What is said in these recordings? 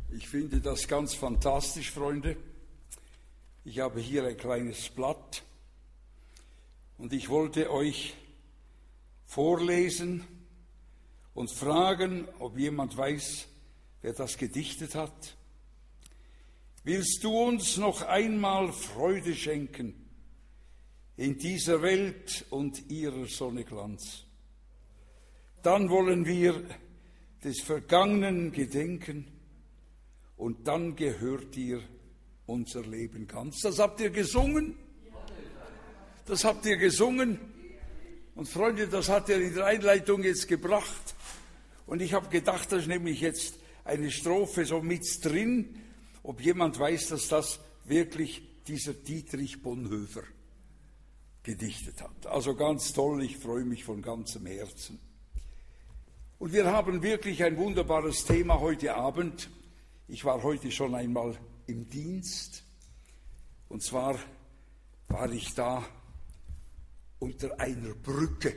Ich finde das ganz fantastisch, Freunde. Ich habe hier ein kleines Blatt und ich wollte euch vorlesen und fragen, ob jemand weiß, wer das gedichtet hat. Willst du uns noch einmal Freude schenken in dieser Welt und ihrer Sonne Glanz? Dann wollen wir des Vergangenen gedenken und dann gehört dir unser Leben ganz. Das habt ihr gesungen? Das habt ihr gesungen? Und Freunde, das hat er in der Einleitung jetzt gebracht. Und ich habe gedacht, das ist nämlich jetzt eine Strophe so mit drin, ob jemand weiß, dass das wirklich dieser Dietrich Bonhoeffer gedichtet hat. Also ganz toll, ich freue mich von ganzem Herzen. Und wir haben wirklich ein wunderbares Thema heute Abend. Ich war heute schon einmal im Dienst. Und zwar war ich da unter einer Brücke.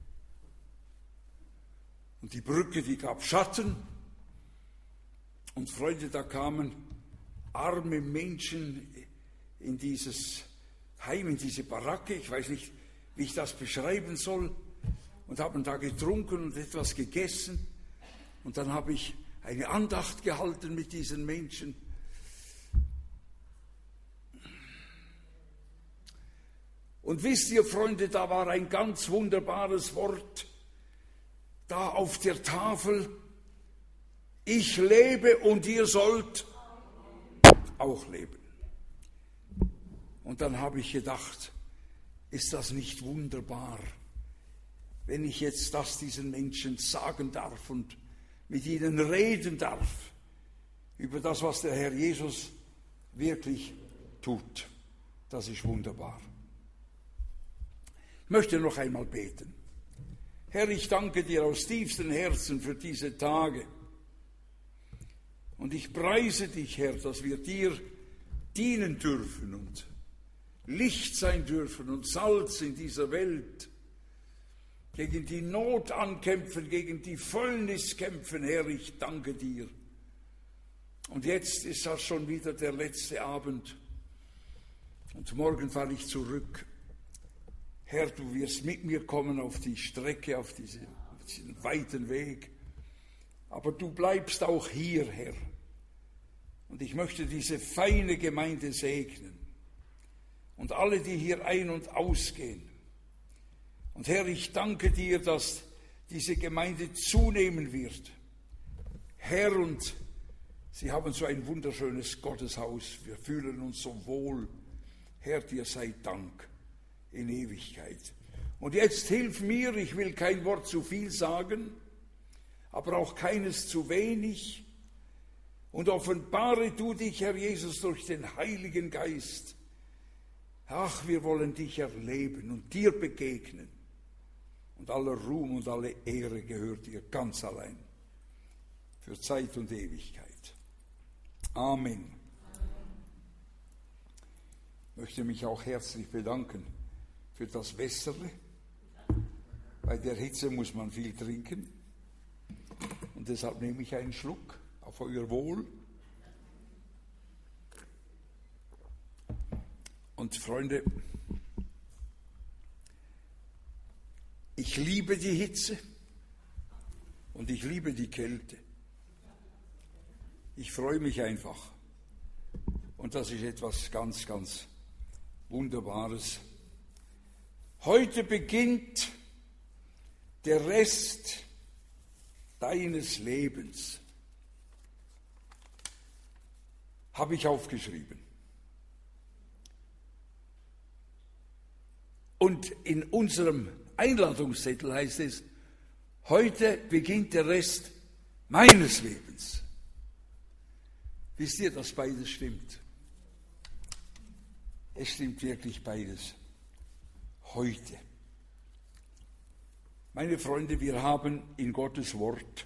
Und die Brücke, die gab Schatten. Und Freunde, da kamen arme Menschen in dieses Heim, in diese Baracke. Ich weiß nicht, wie ich das beschreiben soll. Und haben da getrunken und etwas gegessen. Und dann habe ich eine Andacht gehalten mit diesen Menschen. Und wisst ihr, Freunde, da war ein ganz wunderbares Wort da auf der Tafel. Ich lebe und ihr sollt auch leben. Und dann habe ich gedacht, ist das nicht wunderbar, wenn ich jetzt das diesen Menschen sagen darf und mit ihnen reden darf über das, was der Herr Jesus wirklich tut. Das ist wunderbar. Ich möchte noch einmal beten. Herr, ich danke dir aus tiefstem Herzen für diese Tage. Und ich preise dich, Herr, dass wir dir dienen dürfen und Licht sein dürfen und Salz in dieser Welt. Gegen die Not ankämpfen, gegen die Fäulnis kämpfen, Herr, ich danke dir. Und jetzt ist das schon wieder der letzte Abend. Und morgen fahre ich zurück. Herr, du wirst mit mir kommen auf die Strecke, auf diesen weiten Weg. Aber du bleibst auch hier, Herr. Und ich möchte diese feine Gemeinde segnen. Und alle, die hier ein- und ausgehen. Und Herr, ich danke dir, dass diese Gemeinde zunehmen wird. Herr, und sie haben so ein wunderschönes Gotteshaus. Wir fühlen uns so wohl. Herr, dir sei Dank in Ewigkeit. Und jetzt hilf mir, ich will kein Wort zu viel sagen, aber auch keines zu wenig. Und offenbare du dich, Herr Jesus, durch den Heiligen Geist. Ach, wir wollen dich erleben und dir begegnen. Und aller Ruhm und alle Ehre gehört dir ganz allein, für Zeit und Ewigkeit. Amen. Ich möchte mich auch herzlich bedanken für das Wässerle. Bei der Hitze muss man viel trinken. Und deshalb nehme ich einen Schluck auf euer Wohl. Und Freunde, ich liebe die Hitze und ich liebe die Kälte. Ich freue mich einfach. Und das ist etwas ganz, ganz Wunderbares. Heute beginnt der Rest deines Lebens. Habe ich aufgeschrieben. Und in unserem Einladungszettel heißt es, heute beginnt der Rest meines Lebens. Wisst ihr, dass beides stimmt? Es stimmt wirklich beides. Heute. Meine Freunde, wir haben in Gottes Wort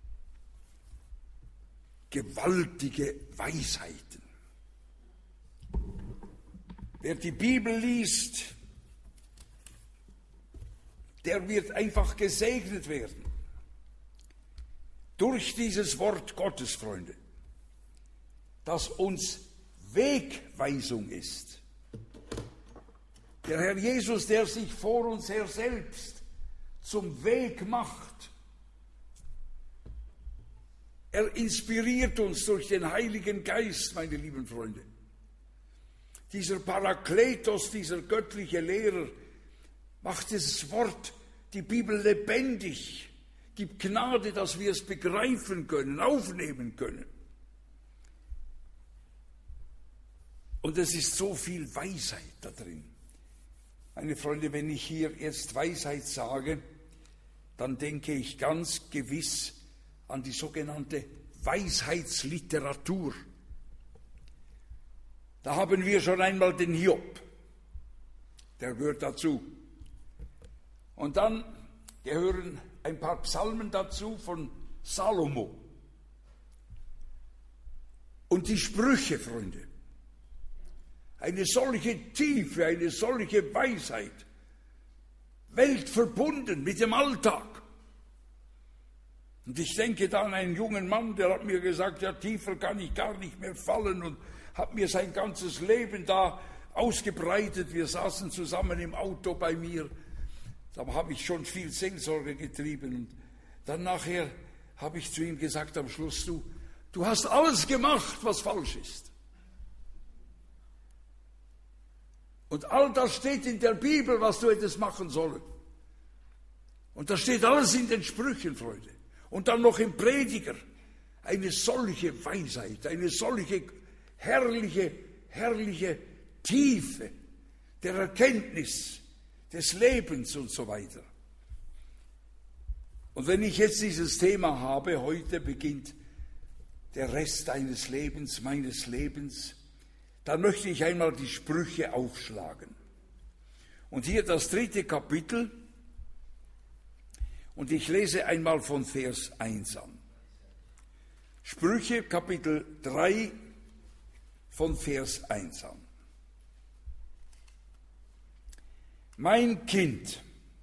gewaltige Weisheiten. Wer die Bibel liest, der wird einfach gesegnet werden. Durch dieses Wort Gottes, Freunde. das uns Wegweisung ist. Der Herr Jesus, der sich vor uns her selbst zum Weg macht. Er inspiriert uns durch den Heiligen Geist, meine lieben Freunde. Dieser Parakletos, dieser göttliche Lehrer, macht das Wort, die Bibel lebendig, gibt Gnade, dass wir es begreifen können, aufnehmen können. Und es ist so viel Weisheit da drin. Meine Freunde, wenn ich hier jetzt Weisheit sage, dann denke ich ganz gewiss an die sogenannte Weisheitsliteratur. Da haben wir schon einmal den Hiob, der gehört dazu. Und dann gehören ein paar Psalmen dazu von Salomo. Und die Sprüche, Freunde. Eine solche Tiefe, eine solche Weisheit, weltverbunden mit dem Alltag. Und ich denke da an einen jungen Mann, der hat mir gesagt, ja, tiefer kann ich gar nicht mehr fallen, und hat mir sein ganzes Leben da ausgebreitet. Wir saßen zusammen im Auto bei mir, da habe ich schon viel Seelsorge getrieben, und dann nachher habe ich zu ihm gesagt am Schluss, du hast alles gemacht, was falsch ist. Und all das steht in der Bibel, was du hättest machen sollen. Und das steht alles in den Sprüchen, Freunde. Und dann noch im Prediger. Eine solche Weisheit, eine solche herrliche Tiefe der Erkenntnis, des Lebens und so weiter. Und wenn ich jetzt dieses Thema habe, heute beginnt der Rest deines Lebens, meines Lebens, dann möchte ich einmal die Sprüche aufschlagen. Und hier das 3. Kapitel, und ich lese einmal von Vers 1 an. Sprüche, Kapitel 3, von Vers 1 an. Mein Kind,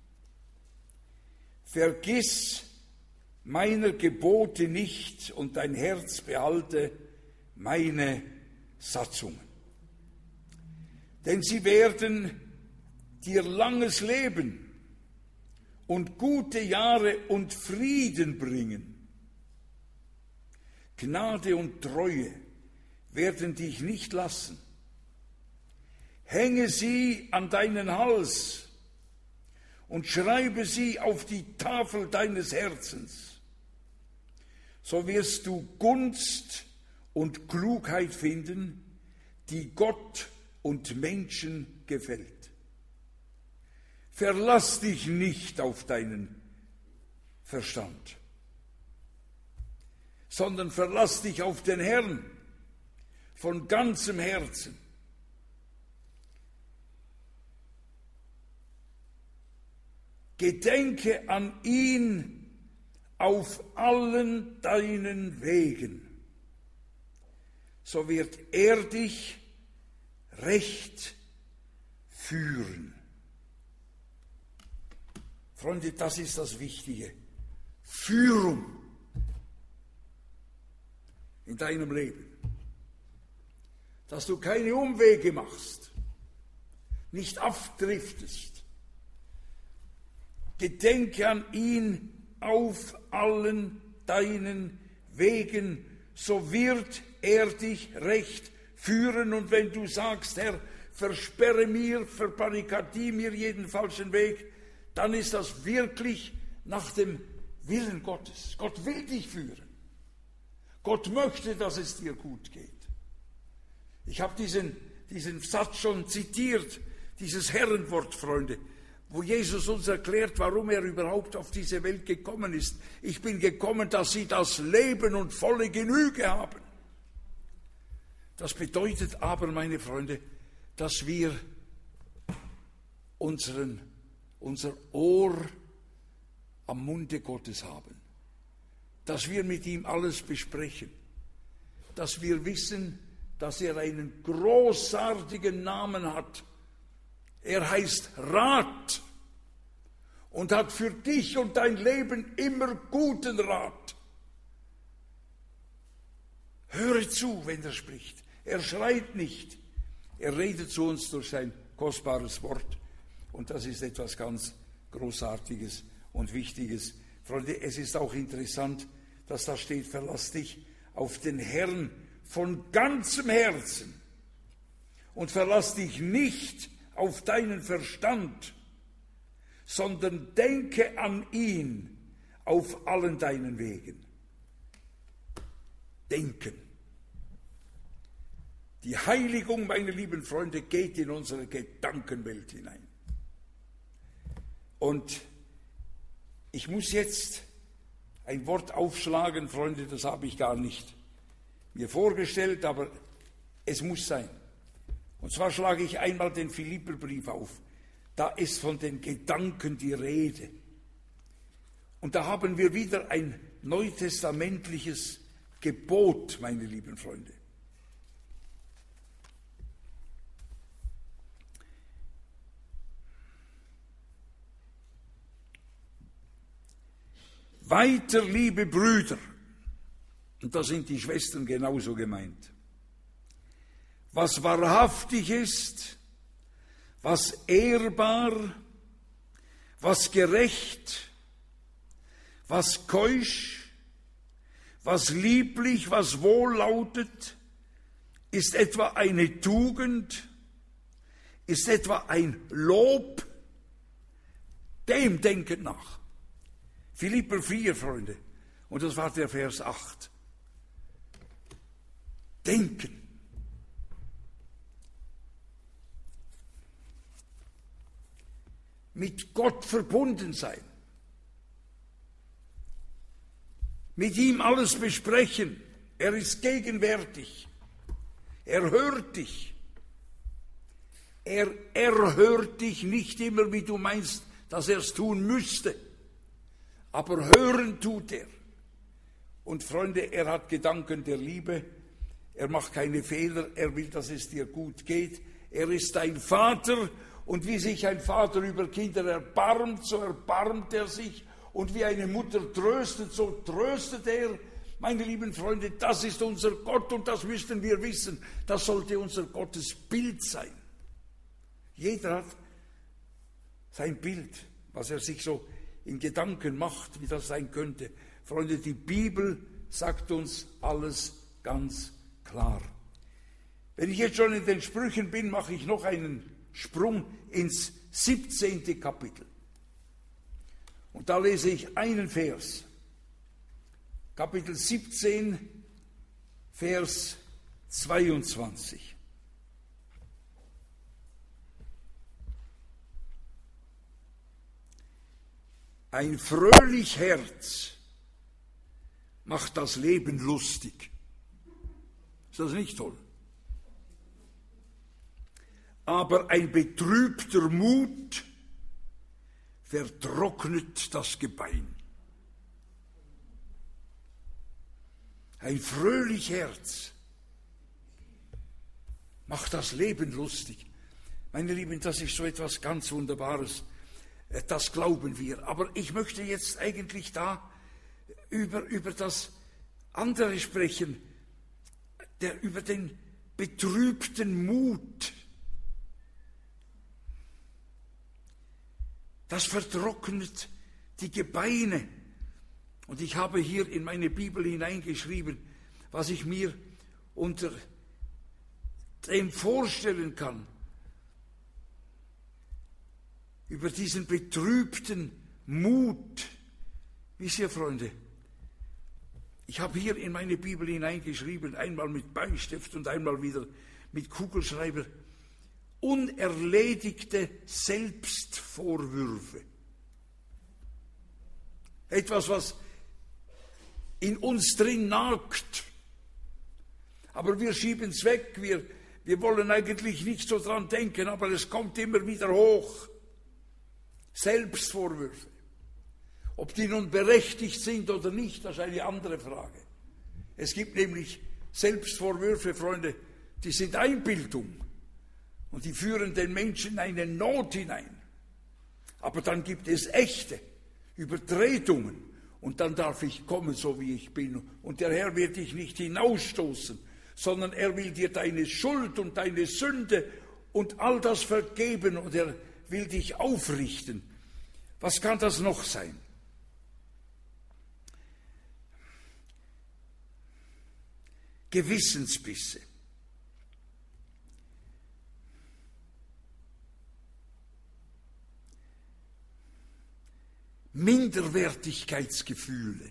vergiss meiner Gebote nicht und dein Herz behalte meine Satzungen. Denn sie werden dir langes Leben und gute Jahre und Frieden bringen. Gnade und Treue werden dich nicht lassen. Hänge sie an deinen Hals und schreibe sie auf die Tafel deines Herzens. So wirst du Gunst und Klugheit finden, die Gott und Menschen gefällt. Verlass dich nicht auf deinen Verstand, sondern verlass dich auf den Herrn von ganzem Herzen. Gedenke an ihn auf allen deinen Wegen, so wird er dich recht führen. Freunde, das ist das Wichtige. Führung in deinem Leben. Dass du keine Umwege machst, nicht abdriftest. Gedenke an ihn auf allen deinen Wegen, so wird er dich recht führen. Und wenn du sagst, Herr, versperre mir, verbarrikadiere mir jeden falschen Weg, dann ist das wirklich nach dem Willen Gottes. Gott will dich führen. Gott möchte, dass es dir gut geht. Ich habe diesen Satz schon zitiert, dieses Herrenwort, Freunde, wo Jesus uns erklärt, warum er überhaupt auf diese Welt gekommen ist. Ich bin gekommen, dass sie das Leben und volle Genüge haben. Das bedeutet aber, meine Freunde, dass wir unser Ohr am Munde Gottes haben, dass wir mit ihm alles besprechen, dass wir wissen, dass er einen großartigen Namen hat. Er heißt Rat und hat für dich und dein Leben immer guten Rat. Höre zu, wenn er spricht. Er schreit nicht. Er redet zu uns durch sein kostbares Wort. Und das ist etwas ganz Großartiges und Wichtiges. Freunde, es ist auch interessant, dass da steht, verlass dich auf den Herrn von ganzem Herzen und verlass dich nicht auf deinen Verstand, sondern denke an ihn auf allen deinen Wegen. Denken. Die Heiligung, meine lieben Freunde, geht in unsere Gedankenwelt hinein. Und ich muss jetzt ein Wort aufschlagen, Freunde, das habe ich gar nicht mir vorgestellt, aber es muss sein. Und zwar schlage ich einmal den Philipperbrief auf. Da ist von den Gedanken die Rede. Und da haben wir wieder ein neutestamentliches Gebot, meine lieben Freunde. Weiter, liebe Brüder, und da sind die Schwestern genauso gemeint, was wahrhaftig ist, was ehrbar, was gerecht, was keusch, was lieblich, was wohllautet, ist etwa eine Tugend, ist etwa ein Lob, dem denket nach. Philipper 4, Freunde, und das war der Vers 8. Denken. Mit Gott verbunden sein. Mit ihm alles besprechen. Er ist gegenwärtig. Er hört dich. Er hört dich nicht immer, wie du meinst, dass er es tun müsste. Aber hören tut er. Und Freunde, er hat Gedanken der Liebe. Er macht keine Fehler. Er will, dass es dir gut geht. Er ist dein Vater. Und wie sich ein Vater über Kinder erbarmt, so erbarmt er sich. Und wie eine Mutter tröstet, so tröstet er. Meine lieben Freunde, das ist unser Gott und das müssten wir wissen. Das sollte unser Gottesbild sein. Jeder hat sein Bild, was er sich so in Gedanken macht, wie das sein könnte. Freunde, die Bibel sagt uns alles ganz klar. Wenn ich jetzt schon in den Sprüchen bin, mache ich noch einen Sprung ins 17. Kapitel. Und da lese ich einen Vers. Kapitel 17, Vers 22. Ein fröhlich Herz macht das Leben lustig. Ist das nicht toll? Aber ein betrübter Mut vertrocknet das Gebein. Ein fröhlich Herz macht das Leben lustig. Meine Lieben, das ist so etwas ganz Wunderbares. Das glauben wir. Aber ich möchte jetzt eigentlich da über das andere sprechen, über den betrübten Mut. Das vertrocknet die Gebeine. Und ich habe hier in meine Bibel hineingeschrieben, was ich mir unter dem vorstellen kann. Über diesen betrübten Mut. Wisst ihr, Freunde, ich habe hier in meine Bibel hineingeschrieben, einmal mit Bleistift und einmal wieder mit Kugelschreiber, unerledigte Selbstvorwürfe. Etwas, was in uns drin nagt. Aber wir schieben es weg, wir wollen eigentlich nicht so dran denken, aber es kommt immer wieder hoch. Selbstvorwürfe. Ob die nun berechtigt sind oder nicht, das ist eine andere Frage. Es gibt nämlich Selbstvorwürfe, Freunde, die sind Einbildung und die führen den Menschen in eine Not hinein. Aber dann gibt es echte Übertretungen und dann darf ich kommen, so wie ich bin. Und der Herr wird dich nicht hinausstoßen, sondern er will dir deine Schuld und deine Sünde und all das vergeben und er will dich aufrichten. Was kann das noch sein? Gewissensbisse. Minderwertigkeitsgefühle.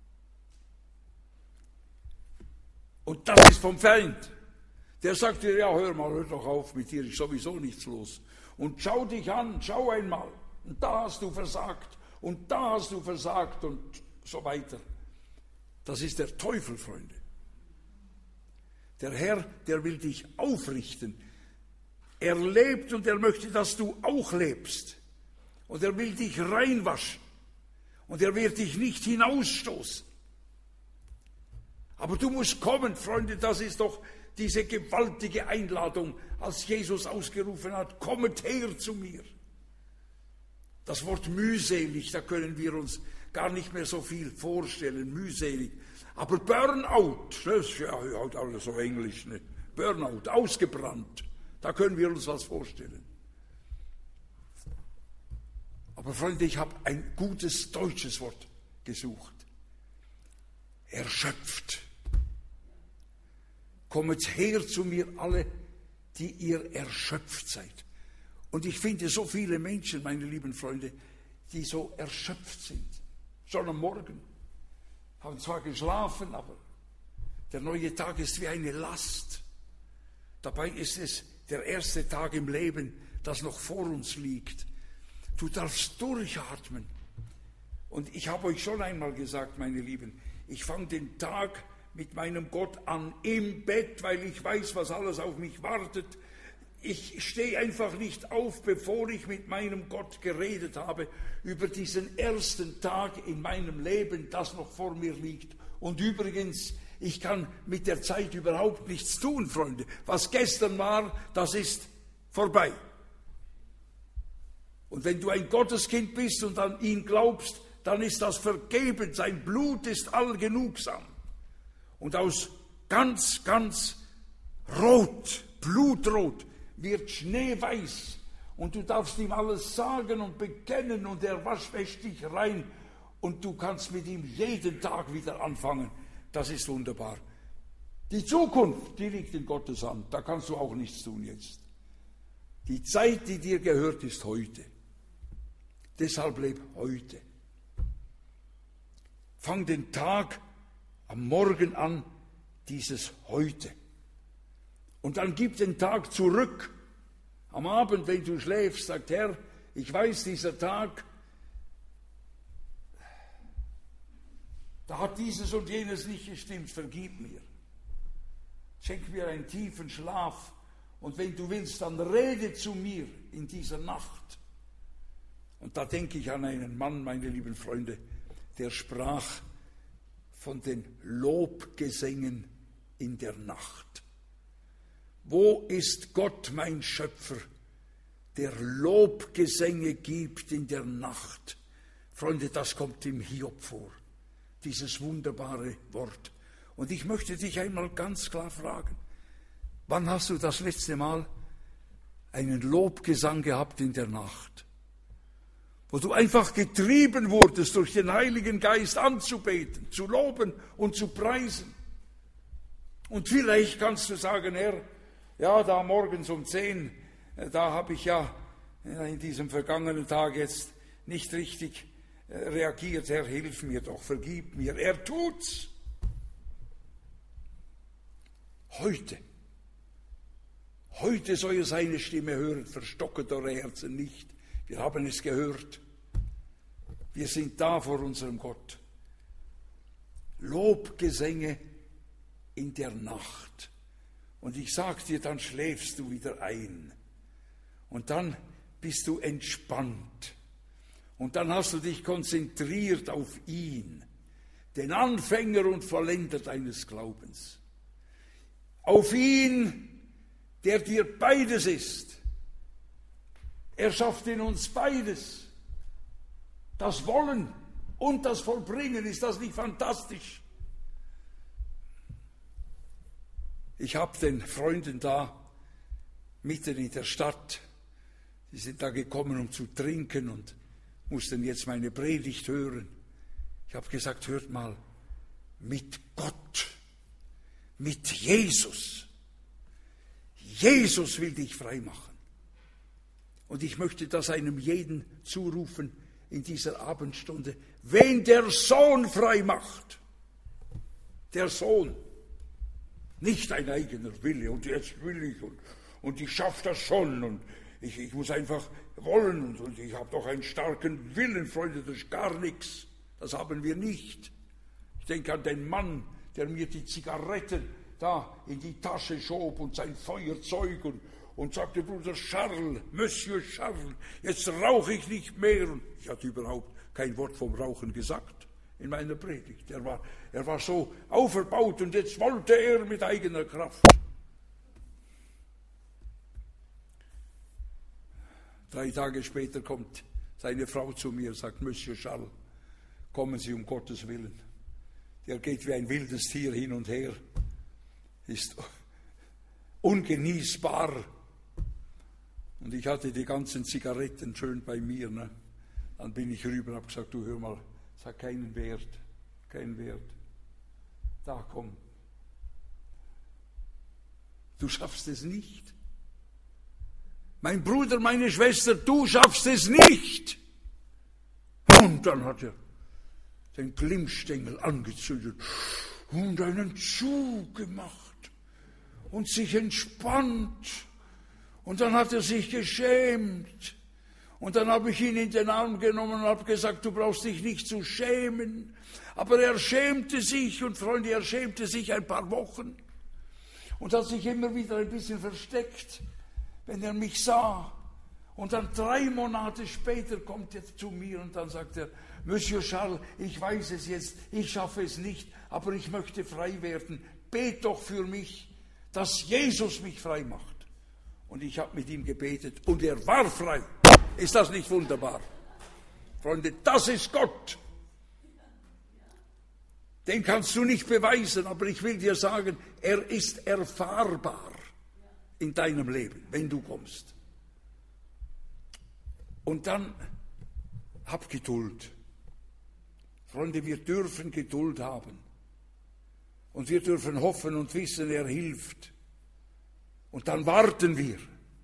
Und das ist vom Feind. Der sagt dir, ja, hör doch auf, mit dir ist sowieso nichts los. Und schau dich an, schau einmal. Und da hast du versagt. Und da hast du versagt und so weiter. Das ist der Teufel, Freunde. Der Herr, der will dich aufrichten. Er lebt und er möchte, dass du auch lebst. Und er will dich reinwaschen. Und er wird dich nicht hinausstoßen. Aber du musst kommen, Freunde, das ist doch diese gewaltige Einladung, als Jesus ausgerufen hat, kommet her zu mir. Das Wort mühselig, da können wir uns gar nicht mehr so viel vorstellen, mühselig. Aber Burnout, das ist ja halt alles so englisch, ne? Burnout, ausgebrannt, da können wir uns was vorstellen. Aber Freunde, ich habe ein gutes deutsches Wort gesucht. Erschöpft. Kommet her zu mir alle, die ihr erschöpft seid. Und ich finde so viele Menschen, meine lieben Freunde, die so erschöpft sind. Schon am Morgen. Haben zwar geschlafen, aber der neue Tag ist wie eine Last. Dabei ist es der erste Tag im Leben, das noch vor uns liegt. Du darfst durchatmen. Und ich habe euch schon einmal gesagt, meine Lieben, ich fange den Tag mit meinem Gott an im Bett, weil ich weiß, was alles auf mich wartet. Ich stehe einfach nicht auf, bevor ich mit meinem Gott geredet habe über diesen ersten Tag in meinem Leben, das noch vor mir liegt. Und übrigens, ich kann mit der Zeit überhaupt nichts tun, Freunde. Was gestern war, das ist vorbei. Und wenn du ein Gotteskind bist und an ihn glaubst, dann ist das vergeben. Sein Blut ist allgenugsam. Und aus ganz, ganz rot, blutrot, wird schneeweiß. Und du darfst ihm alles sagen und bekennen und er wäscht dich rein. Und du kannst mit ihm jeden Tag wieder anfangen. Das ist wunderbar. Die Zukunft, die liegt in Gottes Hand. Da kannst du auch nichts tun jetzt. Die Zeit, die dir gehört, ist heute. Deshalb leb heute. Fang den Tag am Morgen an, dieses heute. Und dann gib den Tag zurück. Am Abend, wenn du schläfst, sagt Herr, ich weiß, dieser Tag, da hat dieses und jenes nicht gestimmt, vergib mir. Schenk mir einen tiefen Schlaf. Und wenn du willst, dann rede zu mir in dieser Nacht. Und da denke ich an einen Mann, meine lieben Freunde, der sprach von den Lobgesängen in der Nacht. Wo ist Gott, mein Schöpfer, der Lobgesänge gibt in der Nacht? Freunde, das kommt im Hiob vor, dieses wunderbare Wort. Und ich möchte dich einmal ganz klar fragen, wann hast du das letzte Mal einen Lobgesang gehabt in der Nacht? Wo du einfach getrieben wurdest, durch den Heiligen Geist anzubeten, zu loben und zu preisen. Und vielleicht kannst du sagen, Herr, ja, da morgens um 10, da habe ich ja in diesem vergangenen Tag jetzt nicht richtig reagiert. Herr, hilf mir doch, vergib mir. Er tut's. Heute soll ihr seine Stimme hören, verstocket eure Herzen nicht. Wir haben es gehört. Wir sind da vor unserem Gott. Lobgesänge in der Nacht. Und ich sag dir, dann schläfst du wieder ein. Und dann bist du entspannt. Und dann hast du dich konzentriert auf ihn, den Anfänger und Vollender deines Glaubens. Auf ihn, der dir beides ist. Er schafft in uns beides. Das Wollen und das Vollbringen. Ist das nicht fantastisch? Ich habe den Freunden da mitten in der Stadt, die sind da gekommen, um zu trinken und mussten jetzt meine Predigt hören. Ich habe gesagt, hört mal, mit Gott, mit Jesus. Jesus will dich frei machen. Und ich möchte das einem jeden zurufen in dieser Abendstunde. Wen der Sohn frei macht, der Sohn, nicht ein eigener Wille und jetzt will ich und ich schaffe das schon und ich muss einfach wollen und ich habe doch einen starken Willen, Freunde, das ist gar nichts. Das haben wir nicht. Ich denke an den Mann, der mir die Zigaretten da in die Tasche schob und sein Feuerzeug und sagte, Bruder Charles, Monsieur Charles, jetzt rauche ich nicht mehr. Und ich hatte überhaupt kein Wort vom Rauchen gesagt in meiner Predigt. Er war so auferbaut und jetzt wollte er mit eigener Kraft. 3 Tage später kommt seine Frau zu mir und sagt, Monsieur Charles, kommen Sie um Gottes Willen. Der geht wie ein wildes Tier hin und her, ist ungenießbar. Und ich hatte die ganzen Zigaretten schön bei mir. Ne? Dann bin ich rüber und habe gesagt, du hör mal, es hat keinen Wert, keinen Wert. Da komm. Du schaffst es nicht. Mein Bruder, meine Schwester, du schaffst es nicht. Und dann hat er den Glimmstängel angezündet und einen Zug gemacht und sich entspannt. Und dann hat er sich geschämt. Und dann habe ich ihn in den Arm genommen und habe gesagt, du brauchst dich nicht zu schämen. Aber er schämte sich und Freunde, er schämte sich ein paar Wochen und hat sich immer wieder ein bisschen versteckt, wenn er mich sah. Und dann 3 Monate später kommt er zu mir und dann sagt er, Monsieur Charles, ich weiß es jetzt, ich schaffe es nicht, aber ich möchte frei werden. Bet doch für mich, dass Jesus mich frei macht. Und ich habe mit ihm gebetet und er war frei. Ist das nicht wunderbar? Freunde, das ist Gott. Den kannst du nicht beweisen, aber ich will dir sagen, er ist erfahrbar in deinem Leben, wenn du kommst. Und dann hab Geduld. Freunde, wir dürfen Geduld haben. Und wir dürfen hoffen und wissen, er hilft. Und dann warten wir.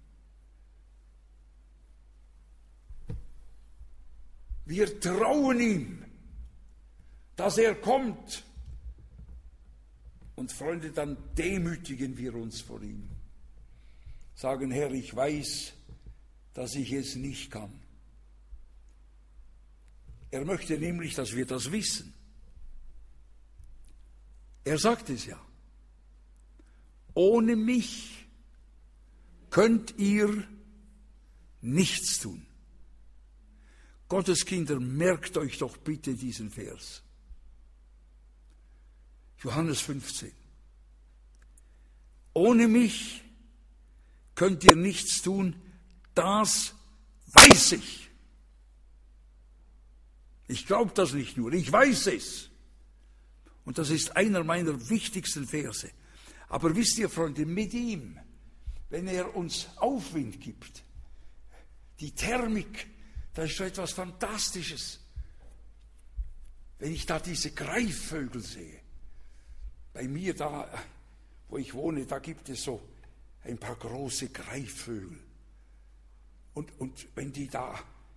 Wir trauen ihm, dass er kommt. Und Freunde, dann demütigen wir uns vor ihm. Sagen, Herr, ich weiß, dass ich es nicht kann. Er möchte nämlich, dass wir das wissen. Er sagt es ja. Ohne mich könnt ihr nichts tun. Gottes Kinder, merkt euch doch bitte diesen Vers. Johannes 15. Ohne mich könnt ihr nichts tun, das weiß ich. Ich glaube das nicht nur, ich weiß es. Und das ist einer meiner wichtigsten Verse. Aber wisst ihr, Freunde, mit ihm, wenn er uns Aufwind gibt, die Thermik, das ist so etwas Fantastisches. Wenn ich da diese Greifvögel sehe, bei mir da, wo ich wohne, da gibt es so ein paar große Greifvögel. Und wenn die da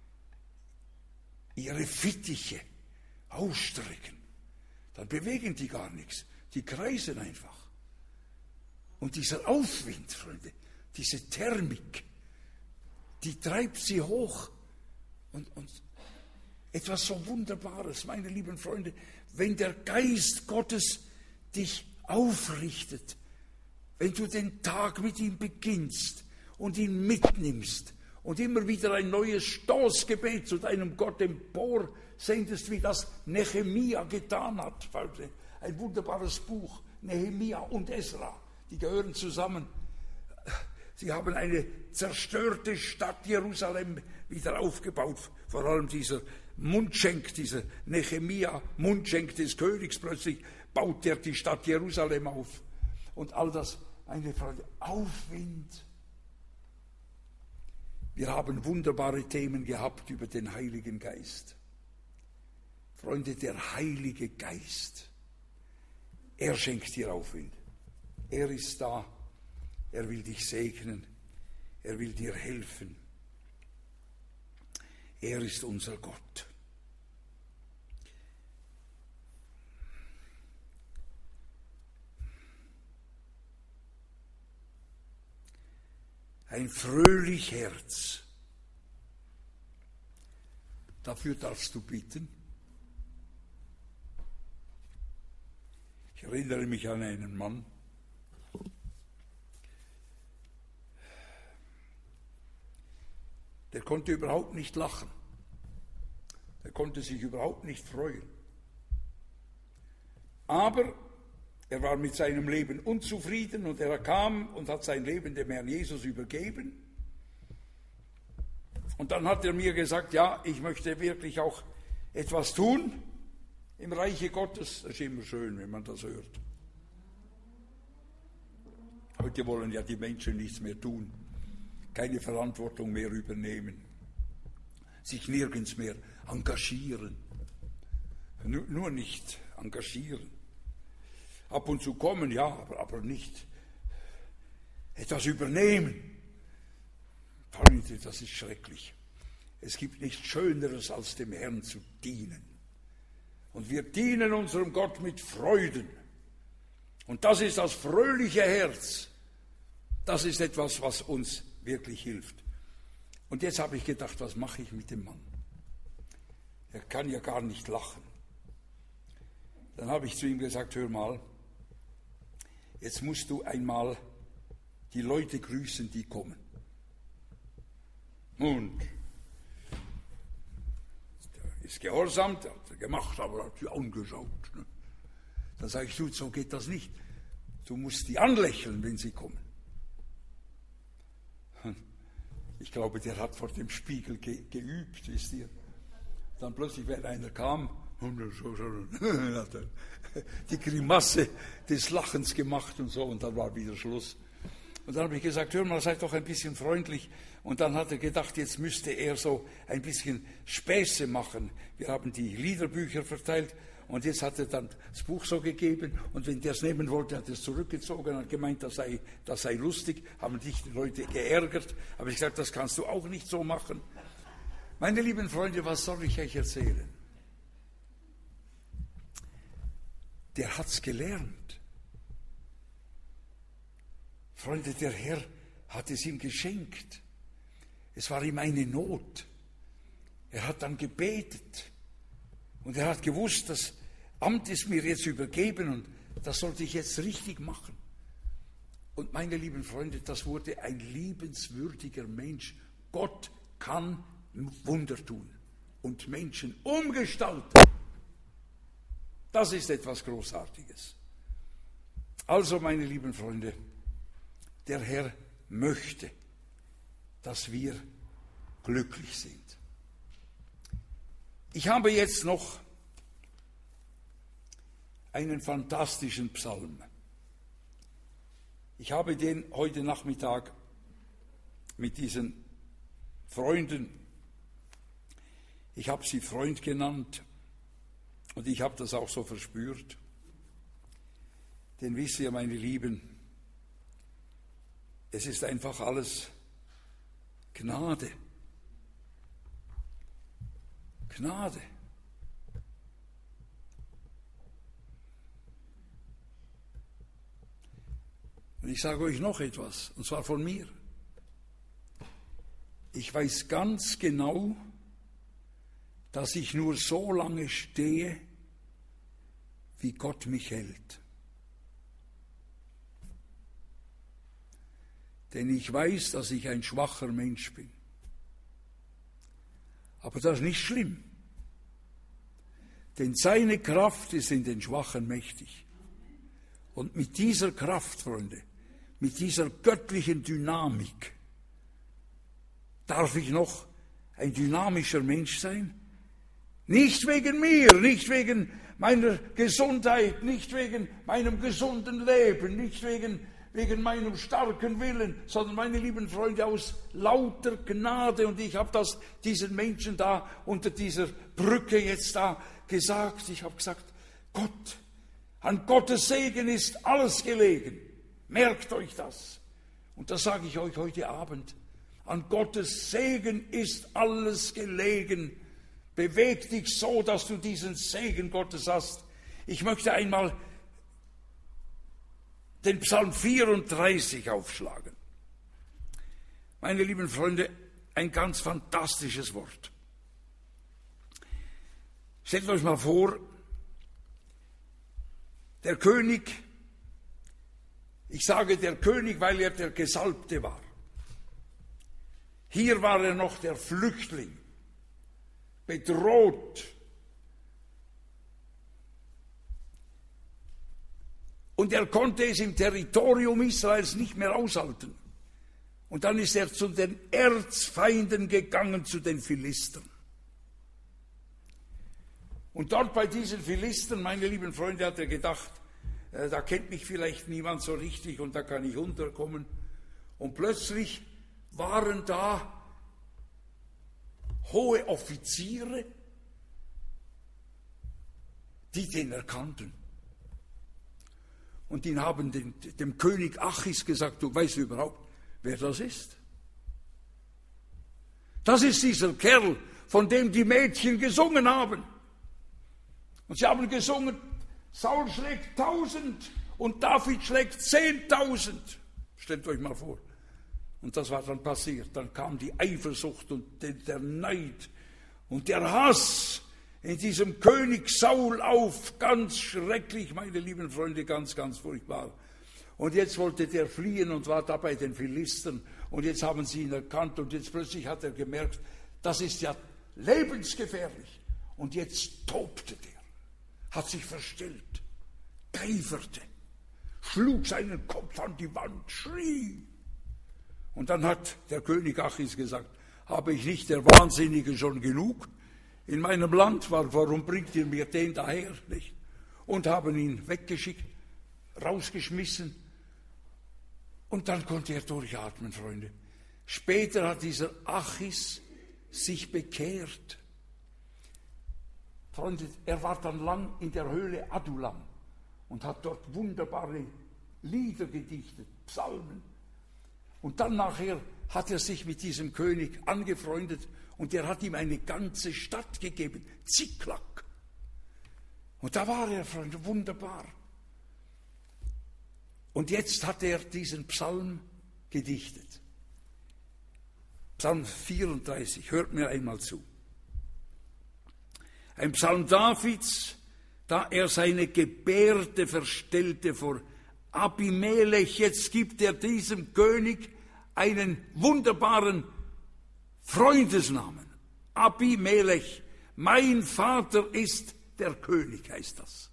ihre Fittiche ausstrecken, dann bewegen die gar nichts. Die kreisen einfach. Und dieser Aufwind, Freunde, diese Thermik, die treibt sie hoch. Und etwas so Wunderbares, meine lieben Freunde, wenn der Geist Gottes dich aufrichtet, wenn du den Tag mit ihm beginnst und ihn mitnimmst und immer wieder ein neues Stoßgebet zu deinem Gott empor sendest, wie das Nehemia getan hat. Ein wunderbares Buch, Nehemia und Esra, die gehören zusammen. Sie haben eine zerstörte Stadt Jerusalem wieder aufgebaut, vor allem dieser Mundschenk, dieser Nehemia, Mundschenk des Königs, plötzlich baut er die Stadt Jerusalem auf. Und all das, eine Freude, Aufwind. Wir haben wunderbare Themen gehabt über den Heiligen Geist. Freunde, der Heilige Geist, er schenkt dir Aufwind. Er ist da, er will dich segnen, er will dir helfen. Er ist unser Gott. Ein fröhlich Herz. Dafür darfst du bitten. Ich erinnere mich an einen Mann, der konnte überhaupt nicht lachen. Er konnte sich überhaupt nicht freuen. Aber er war mit seinem Leben unzufrieden und er kam und hat sein Leben dem Herrn Jesus übergeben. Und dann hat er mir gesagt, ja, ich möchte wirklich auch etwas tun im Reiche Gottes. Das ist immer schön, wenn man das hört. Heute wollen ja die Menschen nichts mehr tun, keine Verantwortung mehr übernehmen, sich nirgends mehr engagieren, nur nicht engagieren. Ab und zu kommen, ja, aber nicht etwas übernehmen. Freunde, das ist schrecklich. Es gibt nichts Schöneres, als dem Herrn zu dienen. Und wir dienen unserem Gott mit Freuden. Und das ist das fröhliche Herz. Das ist etwas, was uns wirklich hilft. Und jetzt habe ich gedacht, was mache ich mit dem Mann? Er kann ja gar nicht lachen. Dann habe ich zu ihm gesagt, hör mal, jetzt musst du einmal die Leute grüßen, die kommen. Und der ist gehorsam, der hat er gemacht, aber hat sie angeschaut. Ne? Dann sage ich, du, so geht das nicht. Du musst die anlächeln, wenn sie kommen. Ich glaube, der hat vor dem Spiegel geübt, wisst ihr. Dann plötzlich, wenn einer kam, hat er die Grimasse des Lachens gemacht und so, und dann war wieder Schluss. Und dann habe ich gesagt, hör mal, sei doch ein bisschen freundlich. Und dann hat er gedacht, jetzt müsste er so ein bisschen Späße machen. Wir haben die Liederbücher verteilt und jetzt hat er dann das Buch so gegeben. Und wenn der es nehmen wollte, hat er es zurückgezogen und hat gemeint, das sei lustig, haben dich die Leute geärgert. Aber ich gesagt, das kannst du auch nicht so machen. Meine lieben Freunde, was soll ich euch erzählen? Der hat's gelernt. Freunde, der Herr hat es ihm geschenkt. Es war ihm eine Not. Er hat dann gebetet. Und er hat gewusst, das Amt ist mir jetzt übergeben und das sollte ich jetzt richtig machen. Und meine lieben Freunde, das wurde ein liebenswürdiger Mensch. Gott kann Wunder tun und Menschen umgestalten. Das ist etwas Großartiges. Also, meine lieben Freunde, der Herr möchte, dass wir glücklich sind. Ich habe jetzt noch einen fantastischen Psalm. Ich habe den heute Nachmittag mit diesen Freunden, ich habe sie Freund genannt und ich habe das auch so verspürt. Denn wisst ihr, meine Lieben, es ist einfach alles Gnade. Gnade. Und ich sage euch noch etwas, und zwar von mir. Ich weiß ganz genau, dass ich nur so lange stehe, wie Gott mich hält. Denn ich weiß, dass ich ein schwacher Mensch bin. Aber das ist nicht schlimm. Denn seine Kraft ist in den Schwachen mächtig. Und mit dieser Kraft, Freunde, mit dieser göttlichen Dynamik, darf ich noch ein dynamischer Mensch sein, Nicht wegen mir, nicht wegen meiner Gesundheit, nicht wegen meinem gesunden Leben, nicht wegen meinem starken Willen, sondern, meine lieben Freunde, aus lauter Gnade. Und ich habe das diesen Menschen da unter dieser Brücke jetzt da gesagt. Ich habe gesagt, Gott, an Gottes Segen ist alles gelegen. Merkt euch das. Und das sage ich euch heute Abend. An Gottes Segen ist alles gelegen. Beweg dich so, dass du diesen Segen Gottes hast. Ich möchte einmal den Psalm 34 aufschlagen. Meine lieben Freunde, ein ganz fantastisches Wort. Stellt euch mal vor, der König, ich sage der König, weil er der Gesalbte war. Hier war er noch der Flüchtling, bedroht. Und er konnte es im Territorium Israels nicht mehr aushalten. Und dann ist er zu den Erzfeinden gegangen, zu den Philistern. Und dort bei diesen Philistern, meine lieben Freunde, hat er gedacht, da kennt mich vielleicht niemand so richtig und da kann ich unterkommen. Und plötzlich waren da hohe Offiziere, die den erkannten. Und die haben dem König Achis gesagt, du weißt überhaupt, wer das ist? Das ist dieser Kerl, von dem die Mädchen gesungen haben. Und sie haben gesungen, Saul schlägt 1000 und David schlägt 10.000. Stellt euch mal vor. Und das war dann passiert. Dann kam die Eifersucht und der Neid und der Hass in diesem König Saul auf. Ganz schrecklich, meine lieben Freunde, ganz, ganz furchtbar. Und jetzt wollte der fliehen und war da bei den Philistern. Und jetzt haben sie ihn erkannt und jetzt plötzlich hat er gemerkt, das ist ja lebensgefährlich. Und jetzt tobte der, hat sich verstellt, geiferte, schlug seinen Kopf an die Wand, schrie. Und dann hat der König Achis gesagt, habe ich nicht der Wahnsinnige schon genug in meinem Land? Warum bringt ihr mir den daher? Nicht? Und haben ihn weggeschickt, rausgeschmissen. Und dann konnte er durchatmen, Freunde. Später hat dieser Achis sich bekehrt. Freunde, er war dann lang in der Höhle Adullam und hat dort wunderbare Lieder gedichtet, Psalmen. Und dann nachher hat er sich mit diesem König angefreundet und er hat ihm eine ganze Stadt gegeben, Ziklag. Und da war er, Freunde, wunderbar. Und jetzt hat er diesen Psalm gedichtet. Psalm 34, hört mir einmal zu. Ein Psalm Davids, da er seine Gebärde verstellte vor Abimelech. Jetzt gibt er diesem König einen wunderbaren Freundesnamen. Abimelech, mein Vater ist der König, heißt das.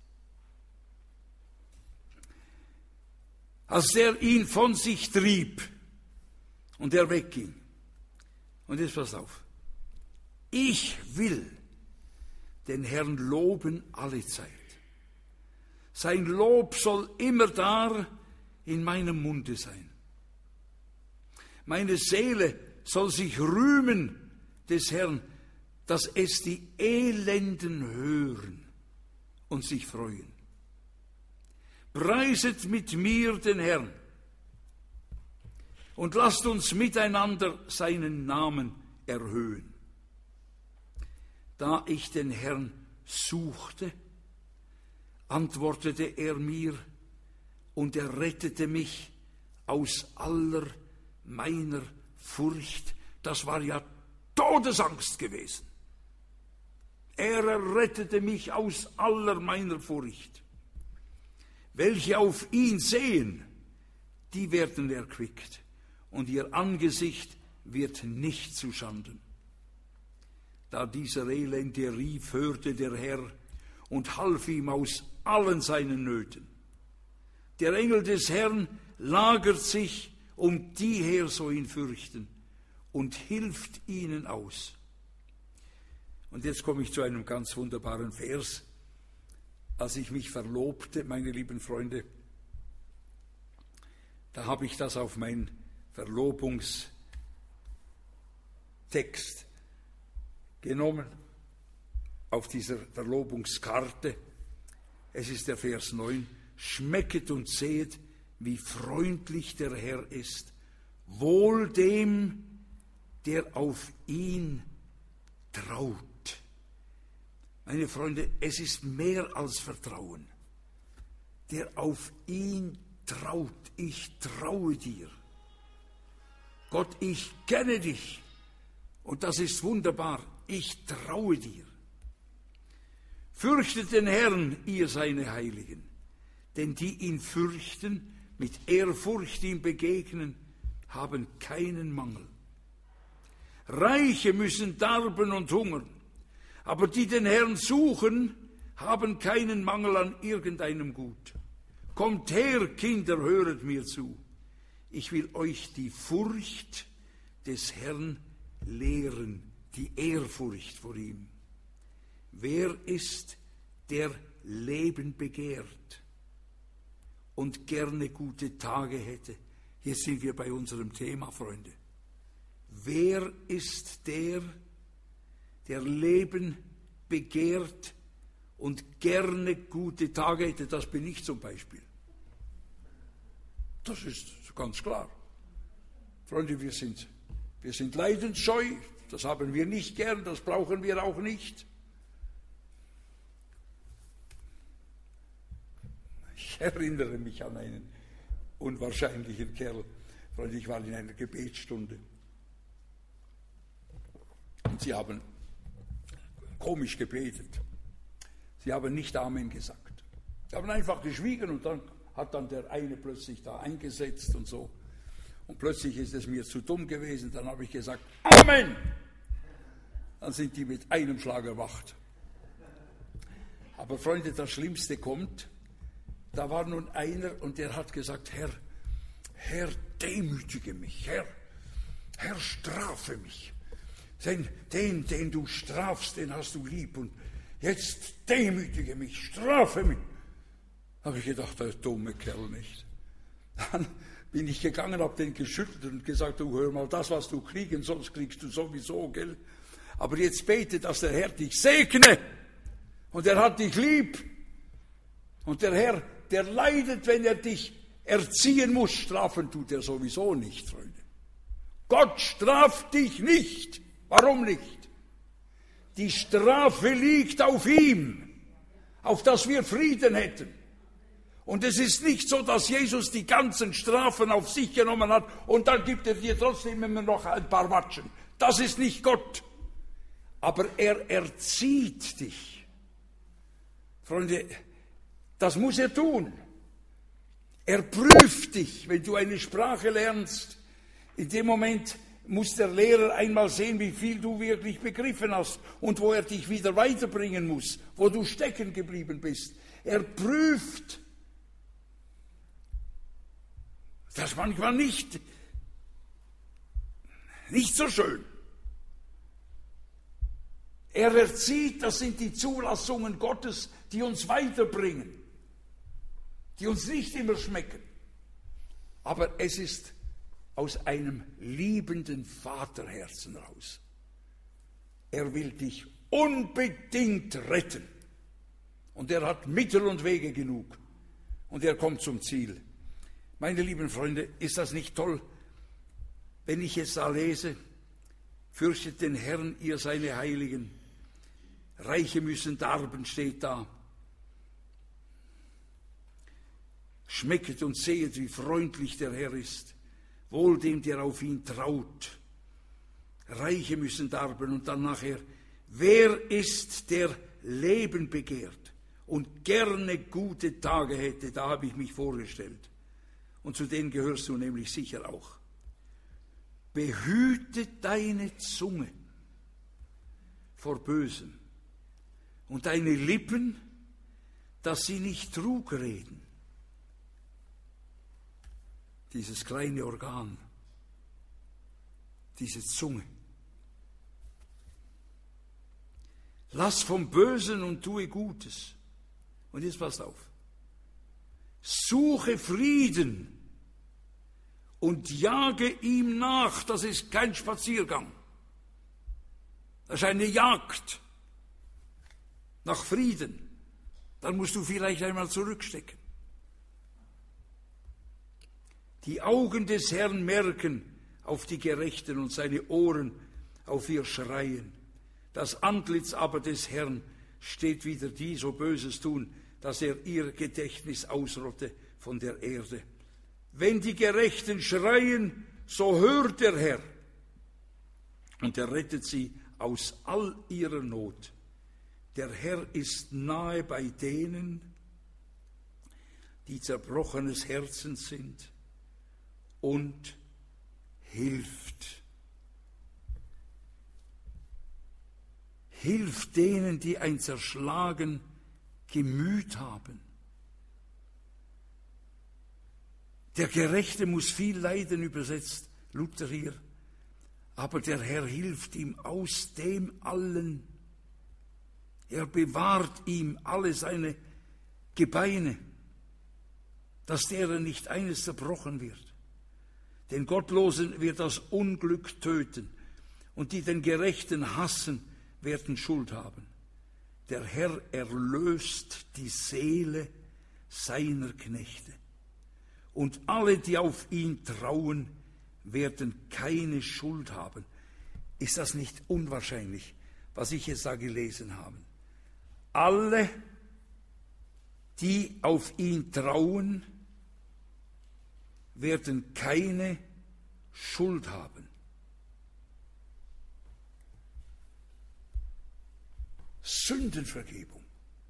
Als er ihn von sich trieb und er wegging. Und jetzt pass auf. Ich will den Herrn loben alle Zeit. Sein Lob soll immer da in meinem Munde sein. Meine Seele soll sich rühmen des Herrn, dass es die Elenden hören und sich freuen. Preiset mit mir den Herrn und lasst uns miteinander seinen Namen erhöhen. Da ich den Herrn suchte, antwortete er mir und er rettete mich aus aller meiner Furcht. Das war ja Todesangst gewesen. Er errettete mich aus aller meiner Furcht. Welche auf ihn sehen, die werden erquickt und ihr Angesicht wird nicht zuschanden. Da dieser Elende rief, hörte der Herr und half ihm aus allen seinen Nöten. Der Engel des Herrn lagert sich um die her, so ihn fürchten, und hilft ihnen aus. Und jetzt komme ich zu einem ganz wunderbaren Vers. Als ich mich verlobte, meine lieben Freunde, da habe ich das auf mein Verlobungstext genommen, auf dieser Verlobungskarte. Es ist der Vers 9. Schmecket und sehet, wie freundlich der Herr ist. Wohl dem, der auf ihn traut. Meine Freunde, es ist mehr als Vertrauen. Der auf ihn traut. Ich traue dir. Gott, ich kenne dich. Und das ist wunderbar. Ich traue dir. Fürchtet den Herrn, ihr seine Heiligen. Denn die ihn fürchten, mit Ehrfurcht ihm begegnen, haben keinen Mangel. Reiche müssen darben und hungern, aber die den Herrn suchen, haben keinen Mangel an irgendeinem Gut. Kommt her, Kinder, höret mir zu. Ich will euch die Furcht des Herrn lehren, die Ehrfurcht vor ihm. Wer ist, der Leben begehrt und gerne gute Tage hätte? Jetzt sind wir bei unserem Thema, Freunde. Wer ist der Leben begehrt und gerne gute Tage hätte? Das bin ich zum Beispiel. Das ist ganz klar. Freunde, wir sind leidensscheu, das haben wir nicht gern, das brauchen wir auch nicht. Ich erinnere mich an einen unwahrscheinlichen Kerl. Freunde, ich war in einer Gebetsstunde. Und sie haben komisch gebetet. Sie haben nicht Amen gesagt. Sie haben einfach geschwiegen und dann hat der eine plötzlich da eingesetzt und so. Und plötzlich ist es mir zu dumm gewesen. Dann habe ich gesagt, Amen! Dann sind die mit einem Schlag erwacht. Aber Freunde, das Schlimmste kommt. Da war nun einer und der hat gesagt, Herr, demütige mich, Herr, strafe mich. Den du strafst, den hast du lieb und jetzt demütige mich, strafe mich. Habe ich gedacht, der dumme Kerl nicht. Dann bin ich gegangen, habe den geschüttelt und gesagt, du hör mal, das, was du kriegen sollst, kriegst du sowieso, gell? Aber jetzt bete, dass der Herr dich segne und er hat dich lieb. Und der Herr, der leidet, wenn er dich erziehen muss, strafen tut er sowieso nicht, Freunde. Gott straft dich nicht. Warum nicht? Die Strafe liegt auf ihm, auf dass wir Frieden hätten. Und es ist nicht so, dass Jesus die ganzen Strafen auf sich genommen hat und dann gibt er dir trotzdem immer noch ein paar Watschen. Das ist nicht Gott. Aber er erzieht dich. Freunde, das muss er tun. Er prüft dich, wenn du eine Sprache lernst. In dem Moment muss der Lehrer einmal sehen, wie viel du wirklich begriffen hast und wo er dich wieder weiterbringen muss, wo du stecken geblieben bist. Er prüft. Das ist manchmal nicht so schön. Er erzieht, das sind die Zulassungen Gottes, die uns weiterbringen, die uns nicht immer schmecken. Aber es ist aus einem liebenden Vaterherzen raus. Er will dich unbedingt retten. Und er hat Mittel und Wege genug. Und er kommt zum Ziel. Meine lieben Freunde, ist das nicht toll, wenn ich jetzt da lese, fürchtet den Herrn, ihr seine Heiligen. Reiche müssen darben, steht da. Schmecket und sehet, wie freundlich der Herr ist. Wohl dem, der auf ihn traut. Reiche müssen darben und dann nachher, wer ist, der Leben begehrt und gerne gute Tage hätte, da habe ich mich vorgestellt. Und zu denen gehörst du nämlich sicher auch. Behüte deine Zunge vor Bösem und deine Lippen, dass sie nicht Trug reden. Dieses kleine Organ, diese Zunge. Lass vom Bösen und tue Gutes. Und jetzt passt auf. Suche Frieden und jage ihm nach. Das ist kein Spaziergang. Das ist eine Jagd nach Frieden. Dann musst du vielleicht einmal zurückstecken. Die Augen des Herrn merken auf die Gerechten und seine Ohren auf ihr Schreien. Das Antlitz aber des Herrn steht wider die so Böses tun, dass er ihr Gedächtnis ausrotte von der Erde. Wenn die Gerechten schreien, so hört der Herr und er rettet sie aus all ihrer Not. Der Herr ist nahe bei denen, die zerbrochenes Herzens sind und hilft. Hilft denen, die ein zerschlagen Gemüt haben. Der Gerechte muss viel leiden, übersetzt Luther hier, aber der Herr hilft ihm aus dem allen. Er bewahrt ihm alle seine Gebeine, dass deren nicht eines zerbrochen wird. Den Gottlosen wird das Unglück töten, und die den Gerechten hassen, werden Schuld haben. Der Herr erlöst die Seele seiner Knechte, und alle, die auf ihn trauen, werden keine Schuld haben. Ist das nicht unwahrscheinlich, was ich jetzt da gelesen habe? Alle, die auf ihn trauen, werden keine Schuld haben. Sündenvergebung.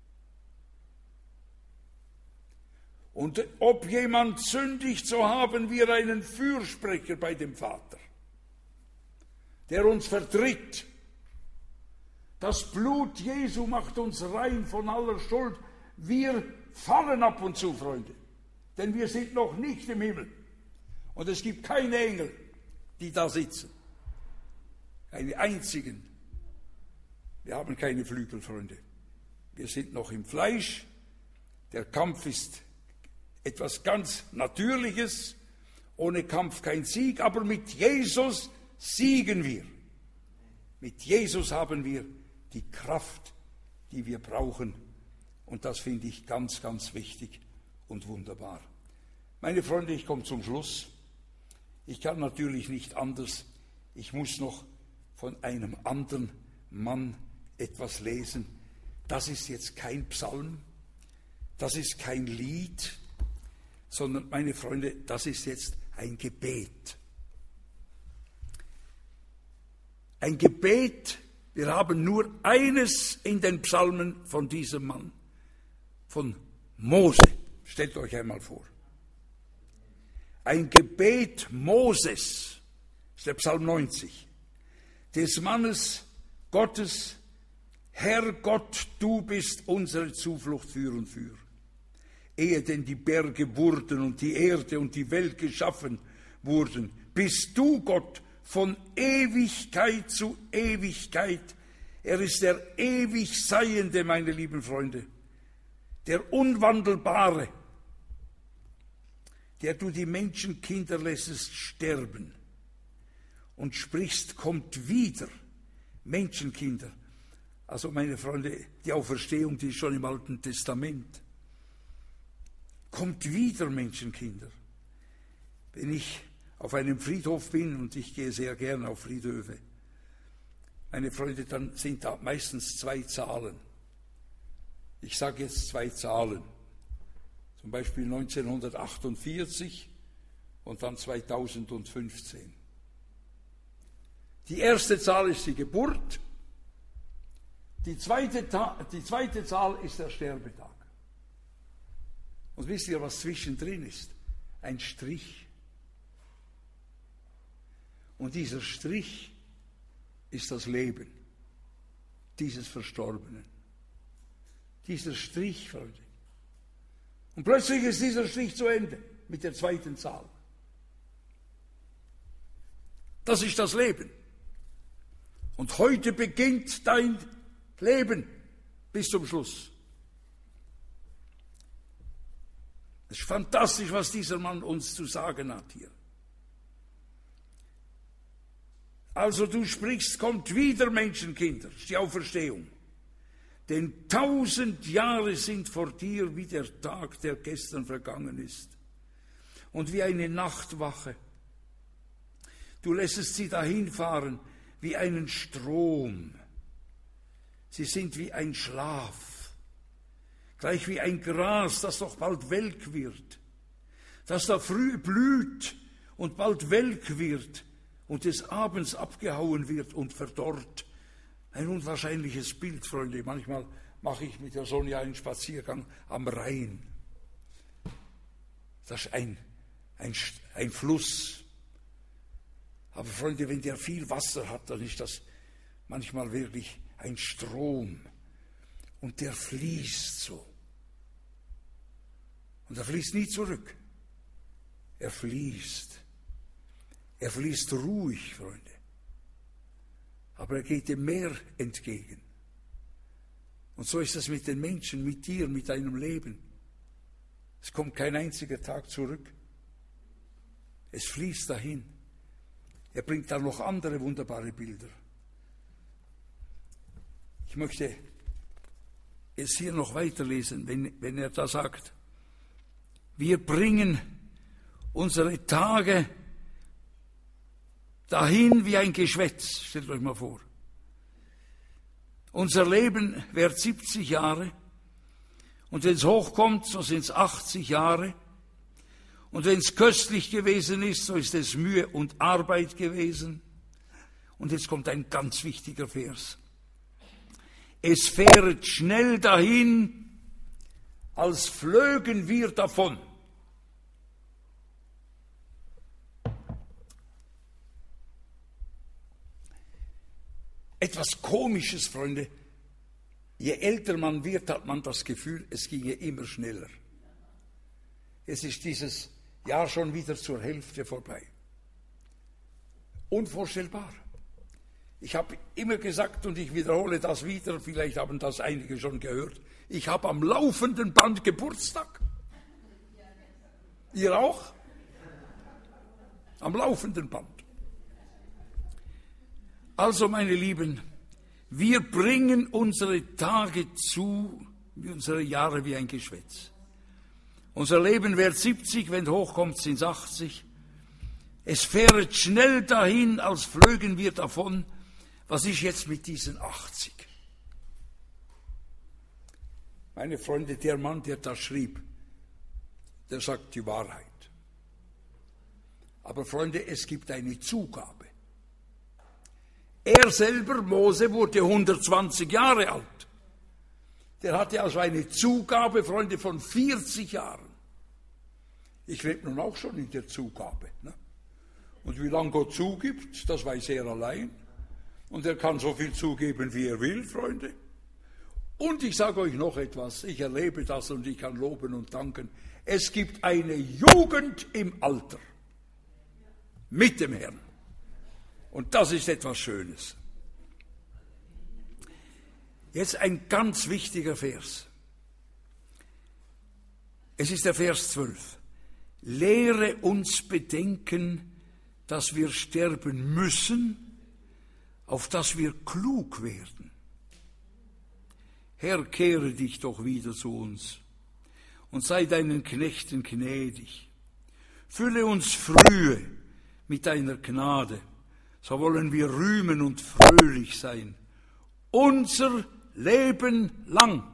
Und ob jemand sündigt, so haben wir einen Fürsprecher bei dem Vater, der uns vertritt. Das Blut Jesu macht uns rein von aller Schuld. Wir fallen ab und zu, Freunde, denn wir sind noch nicht im Himmel. Und es gibt keine Engel, die da sitzen. Keine einzigen. Wir haben keine Flügel, Freunde. Wir sind noch im Fleisch. Der Kampf ist etwas ganz Natürliches. Ohne Kampf kein Sieg. Aber mit Jesus siegen wir. Mit Jesus haben wir die Kraft, die wir brauchen. Und das finde ich ganz, ganz wichtig und wunderbar. Meine Freunde, ich komme zum Schluss. Ich kann natürlich nicht anders. Ich muss noch von einem anderen Mann etwas lesen. Das ist jetzt kein Psalm, das ist kein Lied, sondern, meine Freunde, das ist jetzt ein Gebet. Ein Gebet, wir haben nur eines in den Psalmen von diesem Mann, von Mose. Stellt euch einmal vor. Ein Gebet Moses, ist der Psalm 90, des Mannes Gottes: Herr Gott, du bist unsere Zuflucht für und für. Ehe denn die Berge wurden und die Erde und die Welt geschaffen wurden, bist du Gott von Ewigkeit zu Ewigkeit. Er ist der ewig Seiende, meine lieben Freunde, der Unwandelbare, der du die Menschenkinder lässest sterben und sprichst, kommt wieder, Menschenkinder. Also, meine Freunde, die Auferstehung, die ist schon im Alten Testament. Kommt wieder, Menschenkinder. Wenn ich auf einem Friedhof bin, und ich gehe sehr gern auf Friedhöfe, meine Freunde, dann sind da meistens zwei Zahlen. Ich sage jetzt zwei Zahlen. Zum Beispiel 1948 und dann 2015. Die erste Zahl ist die Geburt. Die zweite Zahl ist der Sterbetag. Und wisst ihr, was zwischendrin ist? Ein Strich. Und dieser Strich ist das Leben dieses Verstorbenen. Dieser Strich, Freunde. Und plötzlich ist dieser Strich zu Ende mit der zweiten Zahl. Das ist das Leben. Und heute beginnt dein Leben bis zum Schluss. Es ist fantastisch, was dieser Mann uns zu sagen hat hier. Also du sprichst, kommt wieder, Menschenkinder, ist die Auferstehung. Denn 1000 Jahre sind vor dir wie der Tag, der gestern vergangen ist. Und wie eine Nachtwache. Du lässest sie dahinfahren wie einen Strom. Sie sind wie ein Schlaf, gleich wie ein Gras, das doch bald welk wird, das da früh blüht und bald welk wird und des Abends abgehauen wird und verdorrt. Ein unwahrscheinliches Bild, Freunde. Manchmal mache ich mit der Sonja einen Spaziergang am Rhein. Das ist ein Fluss. Aber Freunde, wenn der viel Wasser hat, dann ist das manchmal wirklich ein Strom. Und der fließt so. Und er fließt nie zurück. Er fließt. Er fließt ruhig, Freunde. Aber er geht dem Meer entgegen. Und so ist es mit den Menschen, mit dir, mit deinem Leben. Es kommt kein einziger Tag zurück. Es fließt dahin. Er bringt dann noch andere wunderbare Bilder. Ich möchte es hier noch weiterlesen, wenn er da sagt, wir bringen unsere Tage dahin wie ein Geschwätz, stellt euch mal vor. Unser Leben währt 70 Jahre und wenn es hochkommt, so sind es 80 Jahre und wenn es köstlich gewesen ist, so ist es Mühe und Arbeit gewesen. Und jetzt kommt ein ganz wichtiger Vers. Es fähret schnell dahin, als flögen wir davon. Etwas Komisches, Freunde. Je älter man wird, hat man das Gefühl, es ginge immer schneller. Es ist dieses Jahr schon wieder zur Hälfte vorbei. Unvorstellbar. Ich habe immer gesagt, und ich wiederhole das wieder, vielleicht haben das einige schon gehört, ich habe am laufenden Band Geburtstag. Ihr auch? Am laufenden Band. Also, meine Lieben, wir bringen unsere Tage zu, unsere Jahre wie ein Geschwätz. Unser Leben währt 70, wenn es hochkommt, sind es 80. Es fährt schnell dahin, als flögen wir davon. Was ist jetzt mit diesen 80? Meine Freunde, der Mann, der das schrieb, der sagt die Wahrheit. Aber Freunde, es gibt eine Zugabe. Er selber, Mose, wurde 120 Jahre alt. Der hatte also eine Zugabe, Freunde, von 40 Jahren. Ich lebe nun auch schon in der Zugabe. Ne? Und wie lange Gott zugibt, das weiß er allein. Und er kann so viel zugeben, wie er will, Freunde. Und ich sage euch noch etwas, ich erlebe das und ich kann loben und danken. Es gibt eine Jugend im Alter mit dem Herrn. Und das ist etwas Schönes. Jetzt ein ganz wichtiger Vers. Es ist der Vers 12. Lehre uns bedenken, dass wir sterben müssen, auf dass wir klug werden. Herr, kehre dich doch wieder zu uns und sei deinen Knechten gnädig. Fülle uns frühe mit deiner Gnade, so wollen wir rühmen und fröhlich sein, unser Leben lang.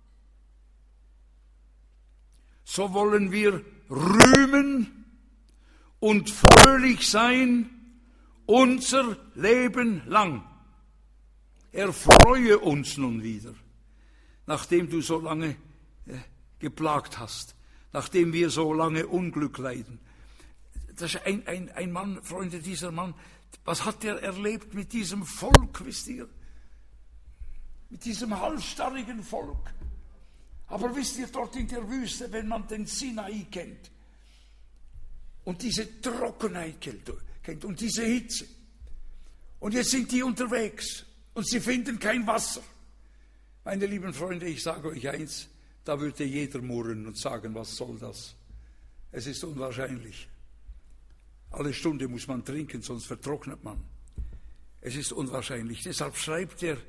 So wollen wir rühmen und fröhlich sein, unser Leben lang. Erfreue uns nun wieder, nachdem du so lange geplagt hast, nachdem wir so lange Unglück leiden. Das ist ein Mann, Freunde, dieser Mann, was hat er erlebt mit diesem Volk, wisst ihr? Mit diesem halsstarrigen Volk. Aber wisst ihr, dort in der Wüste, wenn man den Sinai kennt und diese Trockenheit kennt und diese Hitze, und jetzt sind die unterwegs und sie finden kein Wasser. Meine lieben Freunde, ich sage euch eins, da würde jeder murren und sagen, was soll das? Es ist unwahrscheinlich. Alle Stunde muss man trinken, sonst vertrocknet man. Es ist unwahrscheinlich. Deshalb schreibt er,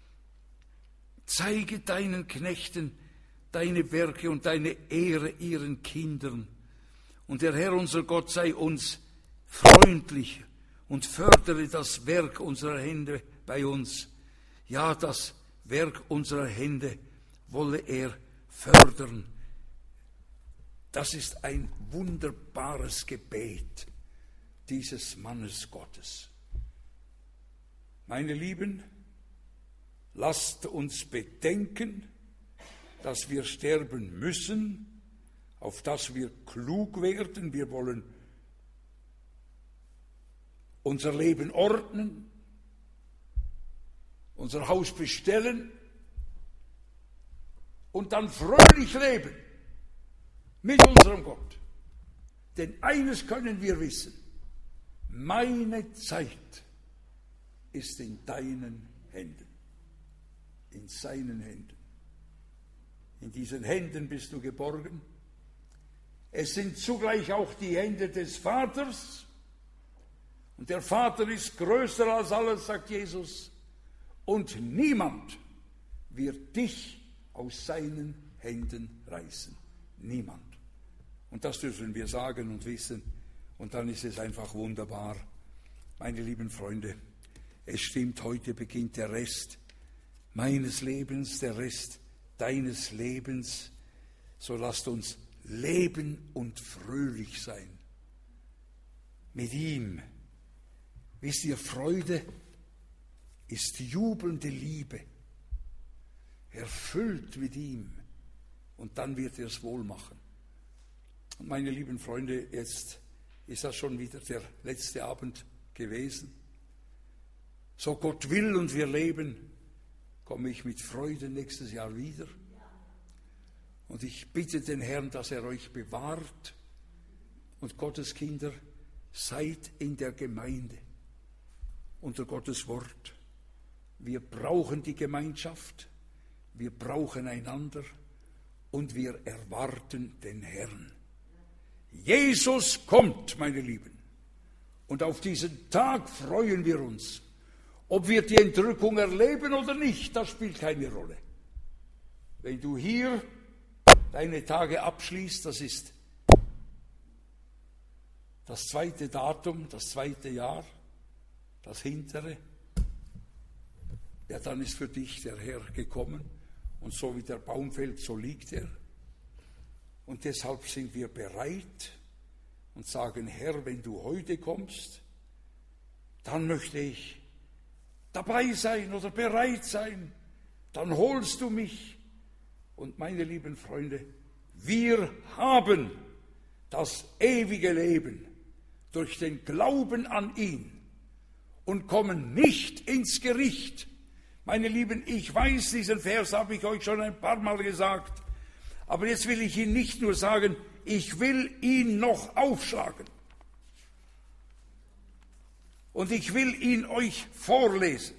zeige deinen Knechten deine Werke und deine Ehre ihren Kindern. Und der Herr, unser Gott, sei uns freundlich und fördere das Werk unserer Hände bei uns. Ja, das Werk unserer Hände wolle er fördern. Das ist ein wunderbares Gebet dieses Mannes Gottes. Meine Lieben, lasst uns bedenken, dass wir sterben müssen, auf dass wir klug werden. Wir wollen unser Leben ordnen, unser Haus bestellen und dann fröhlich leben mit unserem Gott. Denn eines können wir wissen, meine Zeit ist in deinen Händen, in seinen Händen. In diesen Händen bist du geborgen. Es sind zugleich auch die Hände des Vaters. Und der Vater ist größer als alles, sagt Jesus. Und niemand wird dich aus seinen Händen reißen. Niemand. Und das dürfen wir sagen und wissen. Und dann ist es einfach wunderbar. Meine lieben Freunde, es stimmt, heute beginnt der Rest meines Lebens, der Rest deines Lebens. So lasst uns leben und fröhlich sein. Mit ihm. Wisst ihr, Freude ist jubelnde Liebe. Erfüllt mit ihm. Und dann wird er es wohl machen. Und meine lieben Freunde, jetzt ist das schon wieder der letzte Abend gewesen. So Gott will und wir leben, komme ich mit Freude nächstes Jahr wieder. Und ich bitte den Herrn, dass er euch bewahrt. Und Gottes Kinder, seid in der Gemeinde unter Gottes Wort. Wir brauchen die Gemeinschaft, wir brauchen einander und wir erwarten den Herrn. Jesus kommt, meine Lieben. Und auf diesen Tag freuen wir uns. Ob wir die Entrückung erleben oder nicht, das spielt keine Rolle. Wenn du hier deine Tage abschließt, das ist das zweite Datum, das zweite Jahr, das hintere, ja, dann ist für dich der Herr gekommen und so wie der Baum fällt, so liegt er. Und deshalb sind wir bereit und sagen, Herr, wenn du heute kommst, dann möchte ich dabei sein oder bereit sein, dann holst du mich. Und meine lieben Freunde, wir haben das ewige Leben durch den Glauben an ihn und kommen nicht ins Gericht. Meine Lieben, ich weiß, diesen Vers habe ich euch schon ein paar Mal gesagt, aber jetzt will ich Ihnen nicht nur sagen, ich will ihn noch aufschlagen. Und ich will ihn euch vorlesen.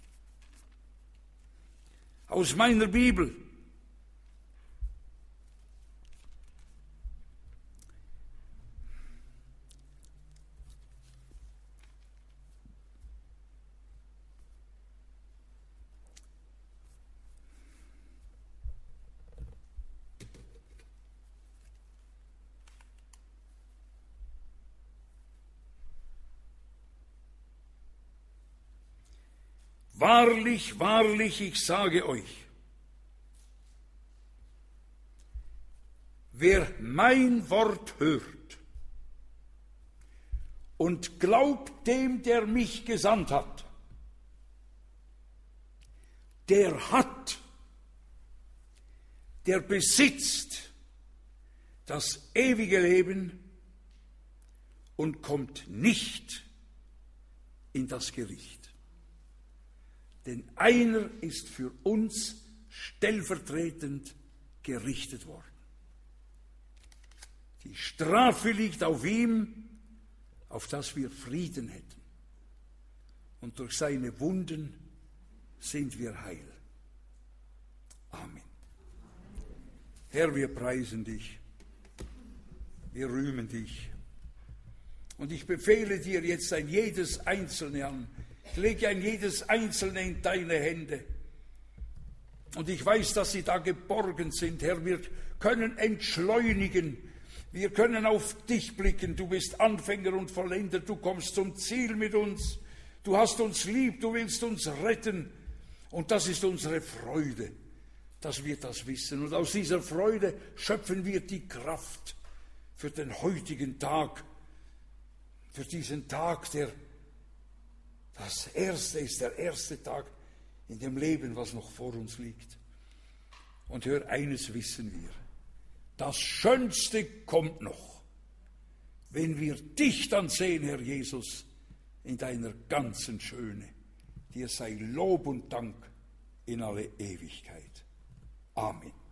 Aus meiner Bibel. Wahrlich, wahrlich, ich sage euch, wer mein Wort hört und glaubt dem, der mich gesandt hat, der besitzt das ewige Leben und kommt nicht in das Gericht. Denn einer ist für uns stellvertretend gerichtet worden. Die Strafe liegt auf ihm, auf dass wir Frieden hätten. Und durch seine Wunden sind wir heil. Amen. Herr, wir preisen dich. Wir rühmen dich. Und ich befehle dir jetzt ein jedes Einzelne an. Ich lege ein jedes Einzelne in deine Hände. Und ich weiß, dass sie da geborgen sind, Herr. Wir können entschleunigen. Wir können auf dich blicken. Du bist Anfänger und Vollender. Du kommst zum Ziel mit uns. Du hast uns lieb. Du willst uns retten. Und das ist unsere Freude, dass wir das wissen. Und aus dieser Freude schöpfen wir die Kraft für den heutigen Tag. Für diesen Tag, der das Erste ist, der erste Tag in dem Leben, was noch vor uns liegt. Und hör, eines wissen wir. Das Schönste kommt noch, wenn wir dich dann sehen, Herr Jesus, in deiner ganzen Schöne. Dir sei Lob und Dank in alle Ewigkeit. Amen.